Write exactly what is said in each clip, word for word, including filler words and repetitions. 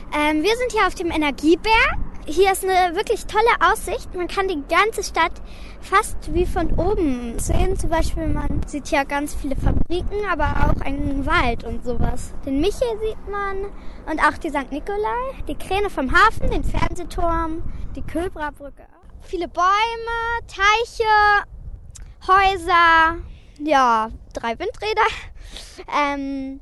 Ähm, wir sind hier auf dem Energieberg. Hier ist eine wirklich tolle Aussicht. Man kann die ganze Stadt fast wie von oben sehen. Zum Beispiel, man sieht hier ganz viele Fabriken, aber auch einen Wald und sowas. Den Michel sieht man und auch die Sankt Nikolai, die Kräne vom Hafen, den Fernsehturm, die Köbrabrücke. Viele Bäume, Teiche, Häuser, ja, drei Windräder, ähm,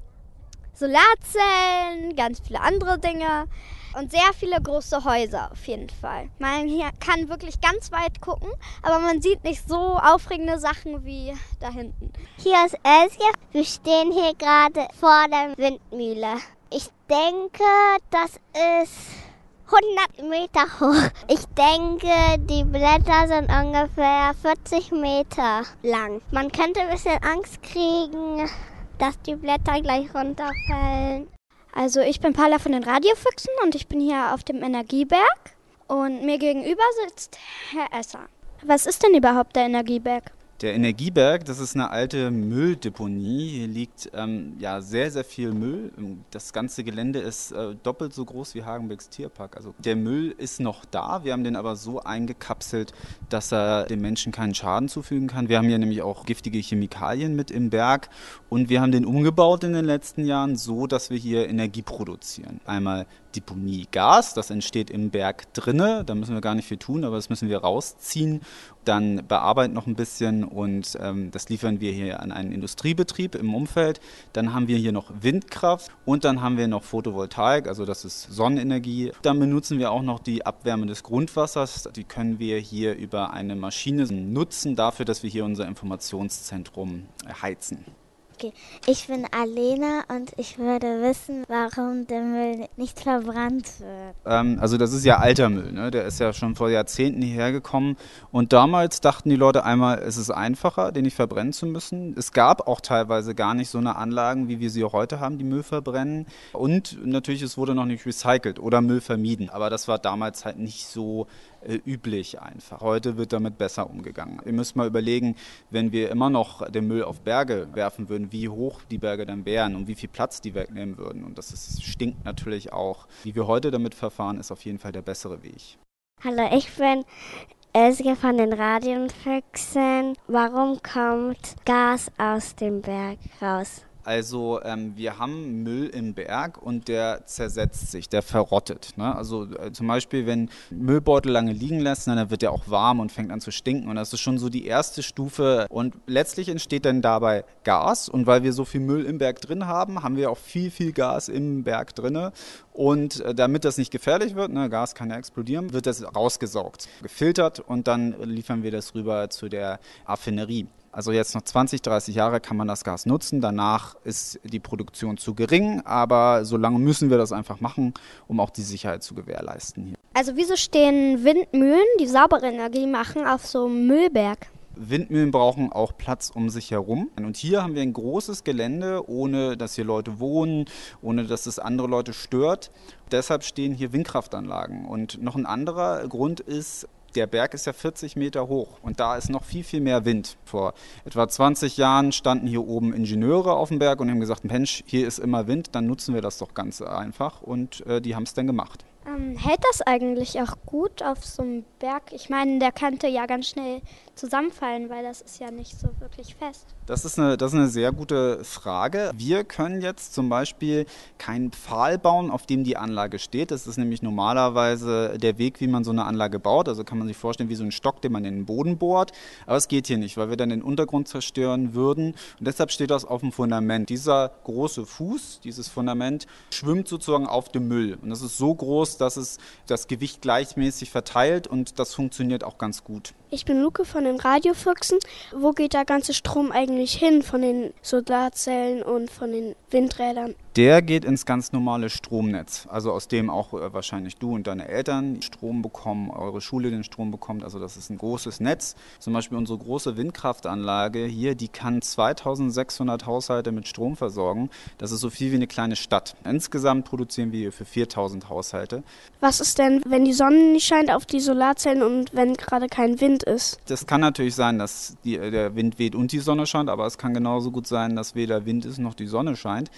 Solarzellen, ganz viele andere Dinge. Und sehr viele große Häuser auf jeden Fall. Man hier kann wirklich ganz weit gucken, aber man sieht nicht so aufregende Sachen wie da hinten. Hier ist Elske. Wir stehen hier gerade vor der Windmühle. Ich denke, das ist hundert Meter hoch. Ich denke, die Blätter sind ungefähr vierzig Meter lang. Man könnte ein bisschen Angst kriegen, dass die Blätter gleich runterfallen. Also ich bin Paula von den Radiofüchsen und ich bin hier auf dem Energieberg und mir gegenüber sitzt Herr Esser. Was ist denn überhaupt der Energieberg? Der Energieberg, das ist eine alte Mülldeponie. Hier liegt ähm, ja sehr, sehr viel Müll. Das ganze Gelände ist äh, doppelt so groß wie Hagenbecks Tierpark. Also der Müll ist noch da. Wir haben den aber so eingekapselt, dass er den Menschen keinen Schaden zufügen kann. Wir haben hier nämlich auch giftige Chemikalien mit im Berg und wir haben den umgebaut in den letzten Jahren so, dass wir hier Energie produzieren. Einmal Deponiegas, das entsteht im Berg drinne, da müssen wir gar nicht viel tun, aber das müssen wir rausziehen, dann bearbeiten noch ein bisschen und ähm, das liefern wir hier an einen Industriebetrieb im Umfeld. Dann haben wir hier noch Windkraft und dann haben wir noch Photovoltaik, also das ist Sonnenenergie. Dann benutzen wir auch noch die Abwärme des Grundwassers, die können wir hier über eine Maschine nutzen, dafür, dass wir hier unser Informationszentrum heizen. Okay, ich bin Alena und ich würde wissen, warum der Müll nicht verbrannt wird. Ähm, also das ist ja alter Müll, ne? Der ist ja schon vor Jahrzehnten hierher gekommen und damals dachten die Leute einmal, es ist einfacher, den nicht verbrennen zu müssen. Es gab auch teilweise gar nicht so eine Anlagen, wie wir sie heute haben, die Müll verbrennen und natürlich, es wurde noch nicht recycelt oder Müll vermieden, aber das war damals halt nicht so äh, üblich einfach. Heute wird damit besser umgegangen. Ihr müsst mal überlegen, wenn wir immer noch den Müll auf Berge werfen würden, wie hoch die Berge dann wären und wie viel Platz die wegnehmen würden. Und das ist, stinkt natürlich auch. Wie wir heute damit verfahren, ist auf jeden Fall der bessere Weg. Hallo, ich bin Elske von den Radiofüchsen. Warum kommt Gas aus dem Berg raus? Also ähm, wir haben Müll im Berg und der zersetzt sich, der verrottet. Ne? Also äh, zum Beispiel, wenn Müllbeutel lange liegen lässt, dann wird der auch warm und fängt an zu stinken. Und das ist schon so die erste Stufe. Und letztlich entsteht dann dabei Gas. Und weil wir so viel Müll im Berg drin haben, haben wir auch viel, viel Gas im Berg drin. Und äh, damit das nicht gefährlich wird, ne, Gas kann ja explodieren, wird das rausgesaugt, gefiltert und dann liefern wir das rüber zu der Raffinerie. Also jetzt noch zwanzig, dreißig Jahre kann man das Gas nutzen, danach ist die Produktion zu gering, aber so lange müssen wir das einfach machen, um auch die Sicherheit zu gewährleisten hier. Also wieso stehen Windmühlen, die saubere Energie machen, auf so einem Müllberg? Windmühlen brauchen auch Platz um sich herum. Und hier haben wir ein großes Gelände, ohne dass hier Leute wohnen, ohne dass es andere Leute stört. Deshalb stehen hier Windkraftanlagen. Und noch ein anderer Grund ist, der Berg ist ja vierzig Meter hoch und da ist noch viel, viel mehr Wind. Vor etwa zwanzig Jahren standen hier oben Ingenieure auf dem Berg und haben gesagt, Mensch, hier ist immer Wind, dann nutzen wir das doch ganz einfach und äh, die haben es dann gemacht. Ähm, hält das eigentlich auch gut auf so einem Berg? Ich meine, der könnte ja ganz schnell zusammenfallen, weil das ist ja nicht so wirklich fest. Das ist eine, das ist eine sehr gute Frage. Wir können jetzt zum Beispiel keinen Pfahl bauen, auf dem die Anlage steht. Das ist nämlich normalerweise der Weg, wie man so eine Anlage baut. Also kann man sich vorstellen wie so ein Stock, den man in den Boden bohrt. Aber es geht hier nicht, weil wir dann den Untergrund zerstören würden. Und deshalb steht das auf dem Fundament. Dieser große Fuß, dieses Fundament, schwimmt sozusagen auf dem Müll. Und das ist so groß, dass es das Gewicht gleichmäßig verteilt und das funktioniert auch ganz gut. Ich bin Luke von den Radiofüchsen. Wo geht der ganze Strom eigentlich hin von den Solarzellen und von den Windrädern? Der geht ins ganz normale Stromnetz, also aus dem auch äh, wahrscheinlich du und deine Eltern Strom bekommen, eure Schule den Strom bekommt. Also das ist ein großes Netz. Zum Beispiel unsere große Windkraftanlage hier, die kann zweitausendsechshundert Haushalte mit Strom versorgen. Das ist so viel wie eine kleine Stadt. Insgesamt produzieren wir hier für viertausend Haushalte. Was ist denn, wenn die Sonne nicht scheint auf die Solarzellen und wenn gerade kein Wind ist? Das kann natürlich sein, dass die, der Wind weht und die Sonne scheint, aber es kann genauso gut sein, dass weder Wind ist noch die Sonne scheint.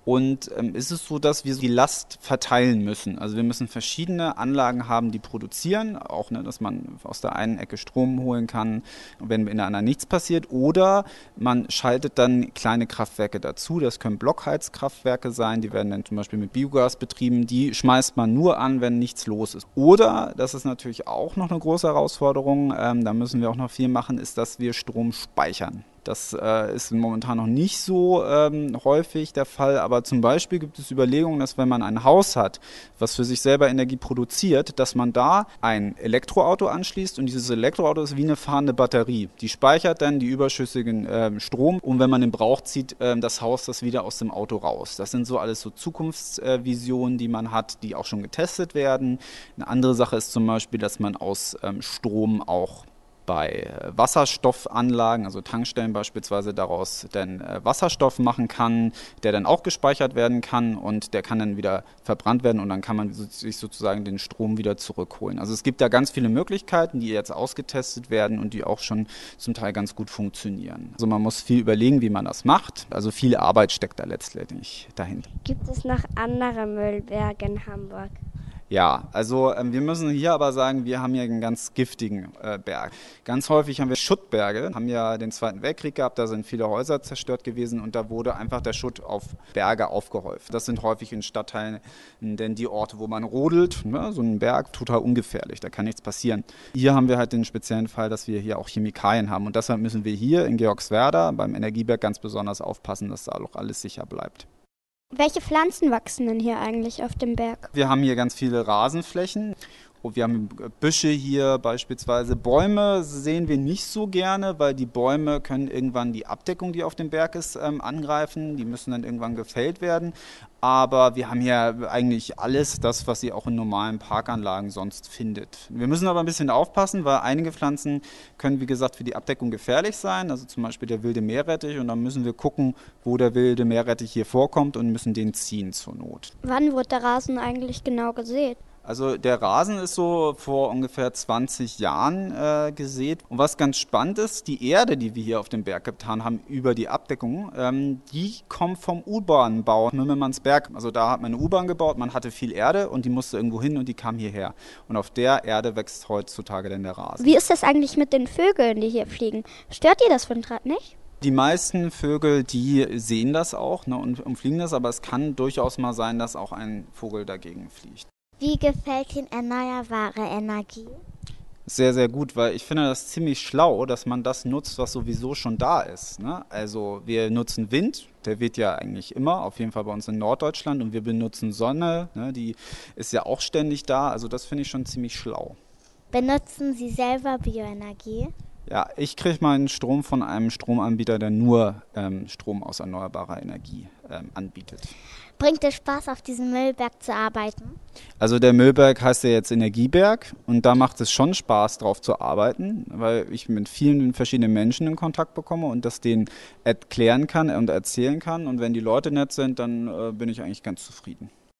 Und ähm, ist es so, dass wir die Last verteilen müssen. Also wir müssen verschiedene Anlagen haben, die produzieren, auch ne, dass man aus der einen Ecke Strom holen kann, wenn in der anderen nichts passiert. Oder man schaltet dann kleine Kraftwerke dazu. Das können Blockheizkraftwerke sein, die werden dann zum Beispiel mit Biogas betrieben. Die schmeißt man nur an, wenn nichts los ist. Oder, das ist natürlich auch noch eine große Herausforderung, ähm, da müssen wir auch noch viel machen, ist, dass wir Strom speichern. Das äh, ist momentan noch nicht so ähm, häufig der Fall, aber zum Beispiel gibt es Überlegungen, dass wenn man ein Haus hat, was für sich selber Energie produziert, dass man da ein Elektroauto anschließt und dieses Elektroauto ist wie eine fahrende Batterie. Die speichert dann die überschüssigen äh, Strom und wenn man den braucht, zieht äh, das Haus das wieder aus dem Auto raus. Das sind so alles so Zukunftsvisionen, äh, die man hat, die auch schon getestet werden. Eine andere Sache ist zum Beispiel, dass man aus ähm, Strom auch bei Wasserstoffanlagen, also Tankstellen beispielsweise, daraus dann äh, Wasserstoff machen kann, der dann auch gespeichert werden kann und der kann dann wieder verbrannt werden und dann kann man sich sozusagen den Strom wieder zurückholen. Also es gibt da ganz viele Möglichkeiten, die jetzt ausgetestet werden und die auch schon zum Teil ganz gut funktionieren. Also man muss viel überlegen, wie man das macht. Also viel Arbeit steckt da letztendlich dahinter. Gibt es noch andere Müllberge in Hamburg? Ja, also ähm, wir müssen hier aber sagen, wir haben hier einen ganz giftigen äh, Berg. Ganz häufig haben wir Schuttberge, haben ja den Zweiten Weltkrieg gehabt, da sind viele Häuser zerstört gewesen und da wurde einfach der Schutt auf Berge aufgehäuft. Das sind häufig in Stadtteilen denn die Orte, wo man rodelt, ne? So ein Berg, total ungefährlich, da kann nichts passieren. Hier haben wir halt den speziellen Fall, dass wir hier auch Chemikalien haben und deshalb müssen wir hier in Georgswerda beim Energieberg ganz besonders aufpassen, dass da auch alles sicher bleibt. Welche Pflanzen wachsen denn hier eigentlich auf dem Berg? Wir haben hier ganz viele Rasenflächen. Wir haben Büsche hier beispielsweise. Bäume sehen wir nicht so gerne, weil die Bäume können irgendwann die Abdeckung, die auf dem Berg ist, ähm, angreifen. Die müssen dann irgendwann gefällt werden. Aber wir haben hier eigentlich alles, das, was ihr auch in normalen Parkanlagen sonst findet. Wir müssen aber ein bisschen aufpassen, weil einige Pflanzen können, wie gesagt, für die Abdeckung gefährlich sein. Also zum Beispiel der wilde Meerrettich. Und dann müssen wir gucken, wo der wilde Meerrettich hier vorkommt und müssen den ziehen zur Not. Wann wird der Rasen eigentlich genau gesät? Also der Rasen ist so vor ungefähr zwanzig Jahren äh, gesät. Und was ganz spannend ist, die Erde, die wir hier auf dem Berg getan haben, über die Abdeckung, ähm, die kommt vom U-Bahn-Bau Mümmelmannsberg. Also da hat man eine U-Bahn gebaut, man hatte viel Erde und die musste irgendwo hin und die kam hierher. Und auf der Erde wächst heutzutage dann der Rasen. Wie ist das eigentlich mit den Vögeln, die hier fliegen? Stört ihr das Windrad nicht? Die meisten Vögel, die sehen das auch, ne, und, und fliegen das, aber es kann durchaus mal sein, dass auch ein Vogel dagegen fliegt. Wie gefällt Ihnen erneuerbare Energie? Sehr, sehr gut, weil ich finde das ziemlich schlau, dass man das nutzt, was sowieso schon da ist. Ne? Also wir nutzen Wind, der weht ja eigentlich immer, auf jeden Fall bei uns in Norddeutschland, und wir benutzen Sonne, ne? Die ist ja auch ständig da, also das finde ich schon ziemlich schlau. Benutzen Sie selber Bioenergie? Ja, ich kriege meinen Strom von einem Stromanbieter, der nur ähm, Strom aus erneuerbarer Energie ähm, anbietet. Bringt es Spaß, auf diesem Müllberg zu arbeiten? Also der Müllberg heißt ja jetzt Energieberg und da macht es schon Spaß, drauf zu arbeiten, weil ich mit vielen verschiedenen Menschen in Kontakt bekomme und das denen erklären kann und erzählen kann. Und wenn die Leute nett sind, dann äh, bin ich eigentlich ganz zufrieden.